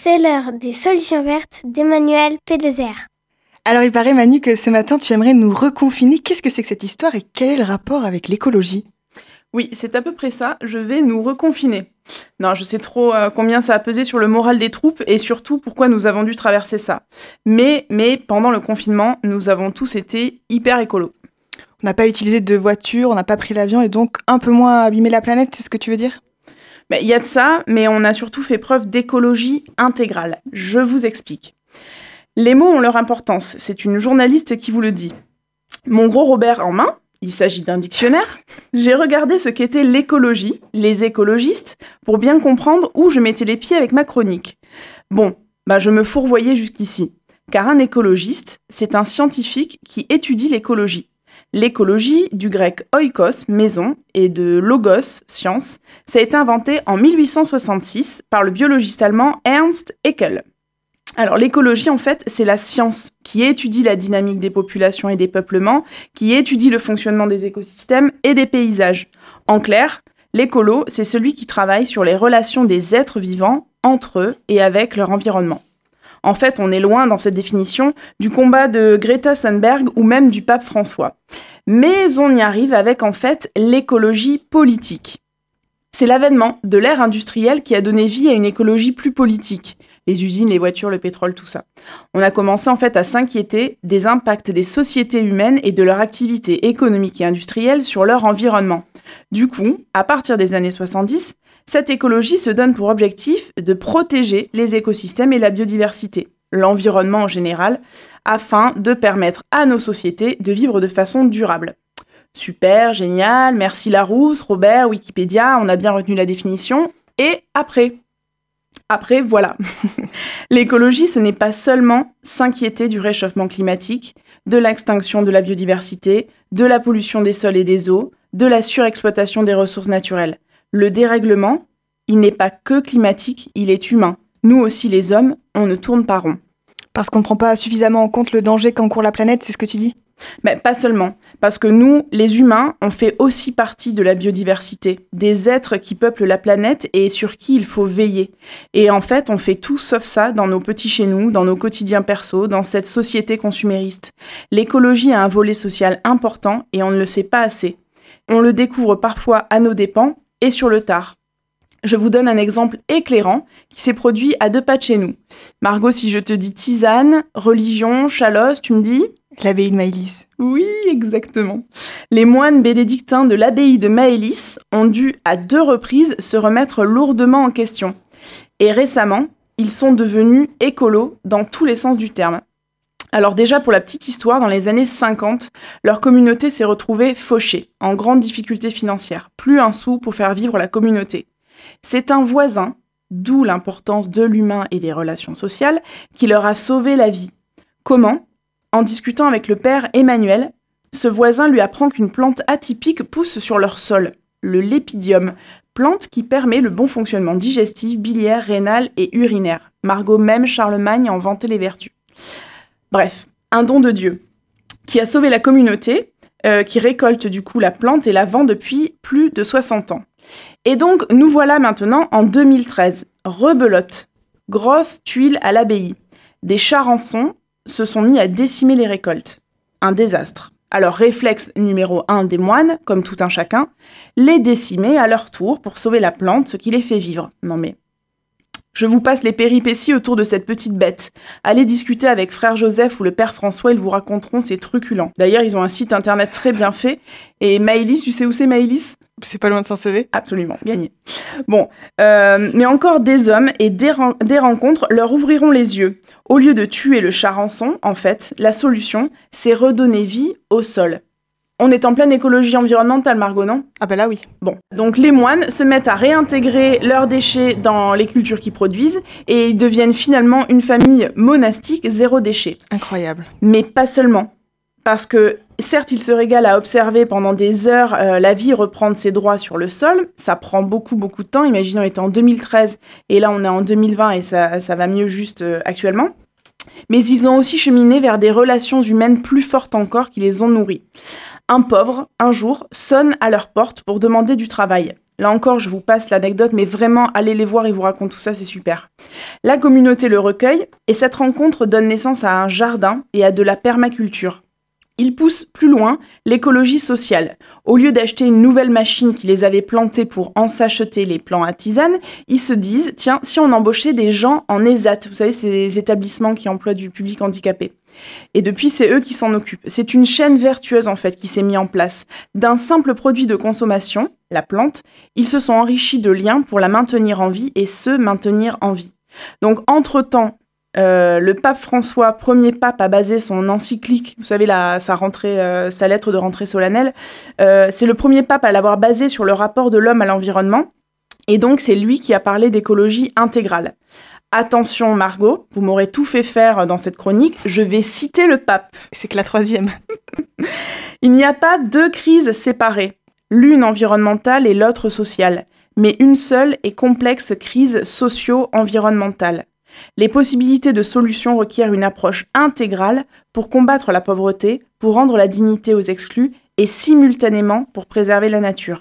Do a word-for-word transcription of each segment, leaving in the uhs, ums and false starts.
C'est l'heure des solutions vertes d'Emmanuel P deux R. Alors il paraît Manu que ce matin tu aimerais nous reconfiner. Qu'est-ce que c'est que cette histoire et quel est le rapport avec l'écologie ? Oui, c'est à peu près ça, je vais nous reconfiner. Non, je sais trop euh, combien ça a pesé sur le moral des troupes et surtout pourquoi nous avons dû traverser ça. Mais, mais pendant le confinement, nous avons tous été hyper écolos. On n'a pas utilisé de voiture, on n'a pas pris l'avion et donc un peu moins abîmé la planète, c'est ce que tu veux dire ? Ben, y a de ça, mais on a surtout fait preuve d'écologie intégrale. Je vous explique. Les mots ont leur importance, c'est une journaliste qui vous le dit. Mon gros Robert en main, il s'agit d'un dictionnaire, j'ai regardé ce qu'était l'écologie, les écologistes, pour bien comprendre où je mettais les pieds avec ma chronique. Bon, bah je me fourvoyais jusqu'ici, car un écologiste, c'est un scientifique qui étudie l'écologie. L'écologie, du grec oikos, maison, et de logos, science, ça a été inventé en mille huit cent soixante-six par le biologiste allemand Ernst Haeckel. Alors l'écologie, en fait, c'est la science qui étudie la dynamique des populations et des peuplements, qui étudie le fonctionnement des écosystèmes et des paysages. En clair, l'écolo, c'est celui qui travaille sur les relations des êtres vivants entre eux et avec leur environnement. En fait, on est loin dans cette définition du combat de Greta Thunberg ou même du pape François. Mais on y arrive avec, en fait, l'écologie politique. C'est l'avènement de l'ère industrielle qui a donné vie à une écologie plus politique. Les usines, les voitures, le pétrole, tout ça. On a commencé en fait à s'inquiéter des impacts des sociétés humaines et de leur activité économique et industrielle sur leur environnement. Du coup, à partir des années soixante-dix, cette écologie se donne pour objectif de protéger les écosystèmes et la biodiversité, l'environnement en général, afin de permettre à nos sociétés de vivre de façon durable. Super, génial, merci Larousse, Robert, Wikipédia, on a bien retenu la définition. Et après Après, voilà. L'écologie, ce n'est pas seulement s'inquiéter du réchauffement climatique, de l'extinction de la biodiversité, de la pollution des sols et des eaux, de la surexploitation des ressources naturelles. Le dérèglement, il n'est pas que climatique, il est humain. Nous aussi, les hommes, on ne tourne pas rond. Parce qu'on ne prend pas suffisamment en compte le danger qu'encourt la planète, c'est ce que tu dis ? Mais pas seulement, parce que nous, les humains, on fait aussi partie de la biodiversité, des êtres qui peuplent la planète et sur qui il faut veiller. Et en fait, on fait tout sauf ça dans nos petits chez nous, dans nos quotidiens perso, dans cette société consumériste. L'écologie a un volet social important et on ne le sait pas assez. On le découvre parfois à nos dépens et sur le tard. Je vous donne un exemple éclairant qui s'est produit à deux pas de chez nous. Margot, si je te dis tisane, religion, chalosse, tu me dis ? L'abbaye de Maëlys. Oui, exactement. Les moines bénédictins de l'abbaye de Maëlys ont dû, à deux reprises, se remettre lourdement en question. Et récemment, ils sont devenus écolos dans tous les sens du terme. Alors déjà, pour la petite histoire, dans les années cinquante, leur communauté s'est retrouvée fauchée, en grande difficulté financière. Plus un sou pour faire vivre la communauté. C'est un voisin, d'où l'importance de l'humain et des relations sociales, qui leur a sauvé la vie. Comment ? En discutant avec le père Emmanuel, ce voisin lui apprend qu'une plante atypique pousse sur leur sol, le lépidium, plante qui permet le bon fonctionnement digestif, biliaire, rénal et urinaire. Margot même Charlemagne en vantait les vertus. Bref, un don de Dieu, qui a sauvé la communauté, euh, qui récolte du coup la plante et la vend depuis plus de soixante ans. Et donc, nous voilà maintenant en deux mille treize. Rebelote, grosse tuile à l'abbaye. Des charançons se sont mis à décimer les récoltes. Un désastre. Alors, réflexe numéro un des moines, comme tout un chacun, les décimer à leur tour pour sauver la plante, ce qui les fait vivre. Non mais... Je vous passe les péripéties autour de cette petite bête. Allez discuter avec frère Joseph ou le père François, ils vous raconteront ces truculents. D'ailleurs, ils ont un site internet très bien fait. Et Maëlys, tu sais où c'est Maëlys ? C'est pas loin de Saint-Sevé ? Absolument, gagné. Bon, euh, mais encore des hommes et des, ren- des rencontres leur ouvriront les yeux. Au lieu de tuer le charançon, en fait, la solution, c'est redonner vie au sol. On est en pleine écologie environnementale, Margot, non ? Ah bah là oui. Bon, donc les moines se mettent à réintégrer leurs déchets dans les cultures qu'ils produisent et ils deviennent finalement une famille monastique zéro déchet. Incroyable. Mais pas seulement. Parce que certes, ils se régalent à observer pendant des heures euh, la vie reprendre ses droits sur le sol. Ça prend beaucoup, beaucoup de temps. Imaginons, on était en deux mille treize et là, on est en deux mille vingt et ça, ça va mieux juste euh, actuellement. Mais ils ont aussi cheminé vers des relations humaines plus fortes encore qui les ont nourris. Un pauvre, un jour, sonne à leur porte pour demander du travail. Là encore, je vous passe l'anecdote, mais vraiment, allez les voir, ils vous racontent tout ça, c'est super. La communauté le recueille, et cette rencontre donne naissance à un jardin et à de la permaculture. Ils poussent plus loin l'écologie sociale. Au lieu d'acheter une nouvelle machine qui les avait plantées pour en s'acheter les plants à tisane, ils se disent, tiens, si on embauchait des gens en ESAT, vous savez, ces établissements qui emploient du public handicapé. Et depuis, c'est eux qui s'en occupent. C'est une chaîne vertueuse, en fait, qui s'est mise en place. D'un simple produit de consommation, la plante, ils se sont enrichis de liens pour la maintenir en vie et se maintenir en vie. Donc, entre-temps, euh, le pape François, premier pape, a basé son encyclique, vous savez, la, sa, rentrée, euh, sa lettre de rentrée solennelle. Euh, c'est le premier pape à l'avoir basé sur le rapport de l'homme à l'environnement. Et donc, c'est lui qui a parlé d'écologie intégrale. Attention Margot, vous m'aurez tout fait faire dans cette chronique, je vais citer le pape. C'est que la troisième. Il n'y a pas deux crises séparées, l'une environnementale et l'autre sociale, mais une seule et complexe crise socio-environnementale. Les possibilités de solutions requièrent une approche intégrale pour combattre la pauvreté, pour rendre la dignité aux exclus et simultanément pour préserver la nature.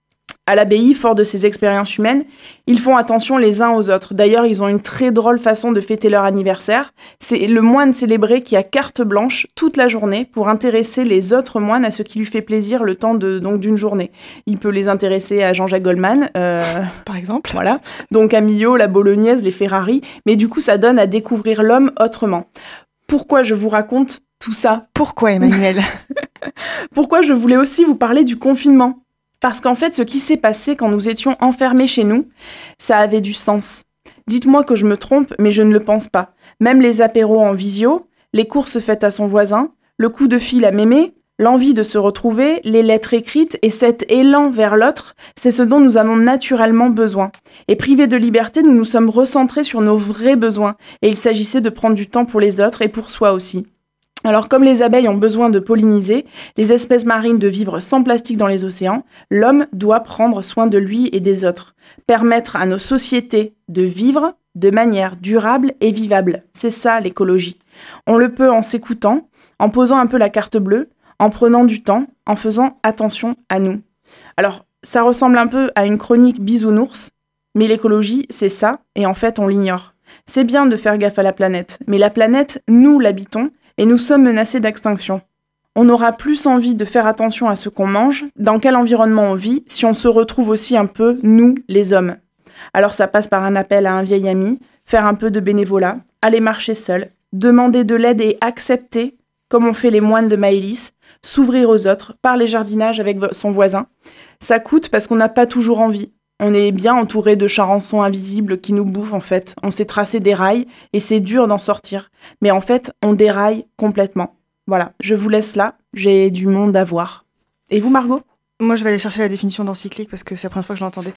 À l'abbaye, fort de ces expériences humaines, ils font attention les uns aux autres. D'ailleurs, ils ont une très drôle façon de fêter leur anniversaire. C'est le moine célébré qui a carte blanche toute la journée pour intéresser les autres moines à ce qui lui fait plaisir le temps de, donc, d'une journée. Il peut les intéresser à Jean-Jacques Goldman, euh, par exemple. Voilà. Donc à Millau, la bolognaise, les Ferrari. Mais du coup, ça donne à découvrir l'homme autrement. Pourquoi je vous raconte tout ça ? Pourquoi, Emmanuel ? Pourquoi je voulais aussi vous parler du confinement ? Parce qu'en fait, ce qui s'est passé quand nous étions enfermés chez nous, ça avait du sens. Dites-moi que je me trompe, mais je ne le pense pas. Même les apéros en visio, les courses faites à son voisin, le coup de fil à mémé, l'envie de se retrouver, les lettres écrites et cet élan vers l'autre, c'est ce dont nous avons naturellement besoin. Et privés de liberté, nous nous sommes recentrés sur nos vrais besoins. Et il s'agissait de prendre du temps pour les autres et pour soi aussi. Alors comme les abeilles ont besoin de polliniser, les espèces marines de vivre sans plastique dans les océans, l'homme doit prendre soin de lui et des autres, permettre à nos sociétés de vivre de manière durable et vivable. C'est ça l'écologie. On le peut en s'écoutant, en posant un peu la carte bleue, en prenant du temps, en faisant attention à nous. Alors ça ressemble un peu à une chronique bisounours, mais l'écologie c'est ça et en fait on l'ignore. C'est bien de faire gaffe à la planète, mais la planète, nous l'habitons, et nous sommes menacés d'extinction. On aura plus envie de faire attention à ce qu'on mange, dans quel environnement on vit, si on se retrouve aussi un peu, nous, les hommes. Alors ça passe par un appel à un vieil ami, faire un peu de bénévolat, aller marcher seul, demander de l'aide et accepter, comme ont fait les moines de Maëlys, s'ouvrir aux autres, parler jardinage avec son voisin. Ça coûte parce qu'on n'a pas toujours envie. On est bien entouré de charançons invisibles qui nous bouffent en fait. On s'est tracé des rails et c'est dur d'en sortir. Mais en fait, on déraille complètement. Voilà, je vous laisse là. J'ai du monde à voir. Et vous, Margot ? Moi, je vais aller chercher la définition d'encyclique parce que c'est la première fois que je l'entendais.